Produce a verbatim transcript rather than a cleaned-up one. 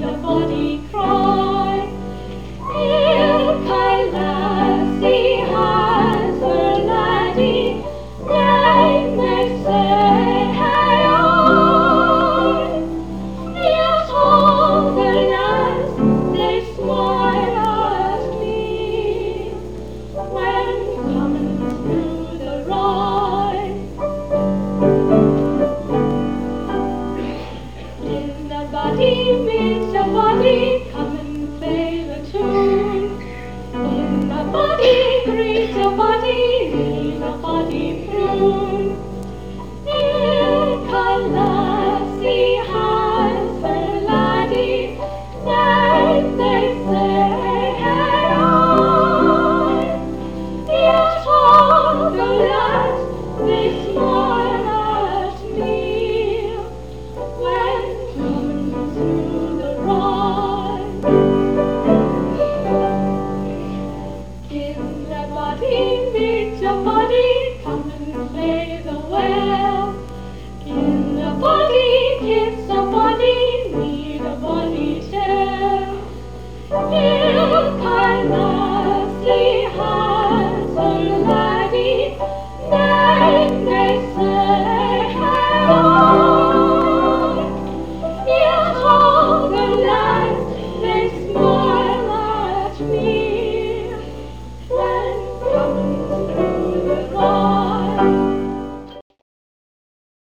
the body cry. Ilka lassie has her laddie, they may say hey oh. Yet all the lads they smile at me when coming through the ride. In the body meets a body, come and play the tune. In the body greets a body, leave a body prune.